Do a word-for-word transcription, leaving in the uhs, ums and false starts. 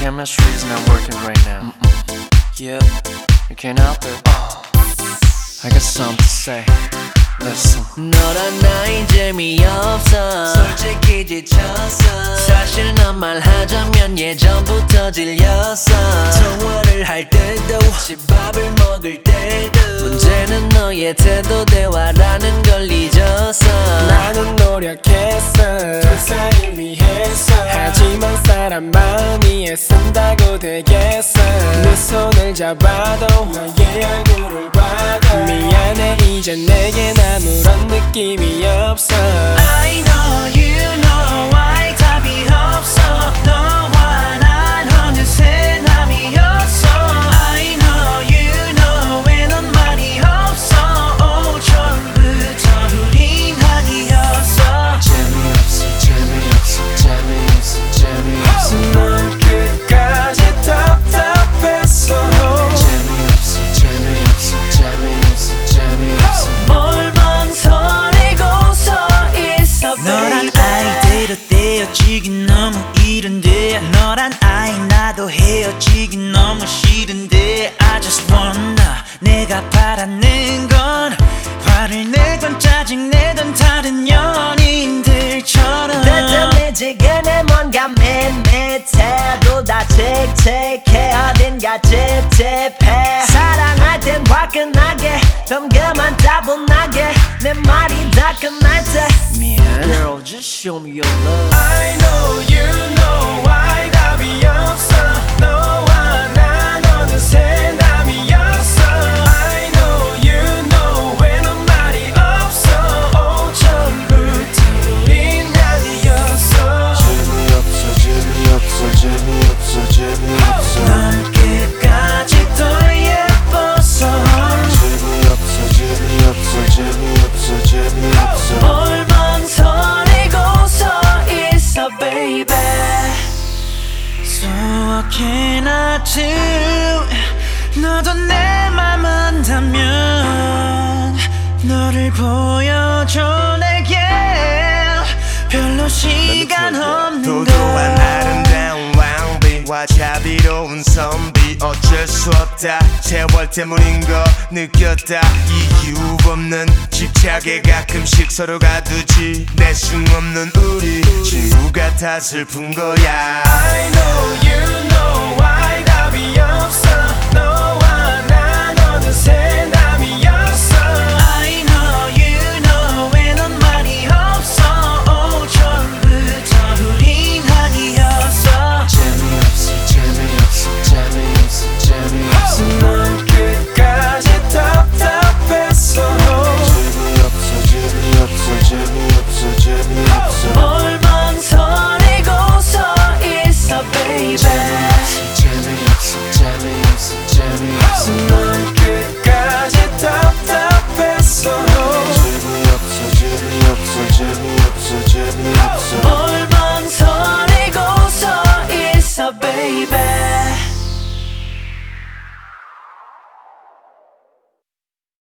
chemistry's not working right now. Mm-mm. Yep, you can't help it. Oh, I got something to say. Listen. 너란 나인 재미없어 솔직히 지쳤어 사실 넌 말하자면 예전부터 질렸어 통화를 할 때도 집밥을 먹을 때도 문제는 너의 태도 대화라는 걸 잊었어 나는 노력했어 두 사이 위해서 하지만 사람 마음이 애쓴다고 되겠어 네 손을 잡아도 너의 얼굴을 봐도 미안해 이제 내겐 아무런 느낌이 없어 I know you know why 답이 없어 너와 난 어느새 남이었어 I know you know 왜 넌 말이 없어 오 처음부터 우린 아니었어 재미없어 재미없어 재미없어 재미없어 넌 끝까지 답답했어 재미없어 재미없어 재미없어 재미없어 뭘 망설이고서 있어 너란 아이대로 떼어지긴 너무 이른데 너란 아이 나도 헤어지기 너무 싫은데 I just wanna 내가 바라는 건 화를 내건 짜증내던 다른 연인들처럼 뜨뜻해지기는 뭔가 밋밋해도 다 칙칙해 어딘가 찝찝해 사랑할 땐 화끈하게 덤그만 따분하게 내 말이 다 끝날 때 미안 Girl just show me your love I know you know why 답이 없어 너와 난 어느새 남이었어 I know you know 왜 넌 말이 없어 오 처음부터 우린 아니었어 재미없어 재미없어 재미없어 재미없어 넌 끝까지 또 예뻤어 재미없어 재미없어 재미없어 재미없어 뭘 망설이고서 있어 baby So what can I do 너도 내 맘 안다면 너를 보여줘 내게 별로 시간 없는 도도한 걸 아름다운 왕비와 자비로운 선비 어쩔 수 없다 세월 때문인 거 느꼈다 이유 없는 집착에 가끔씩 서로가 두지 내숭 없는 우리 친구 같아 슬픈 거야 I know you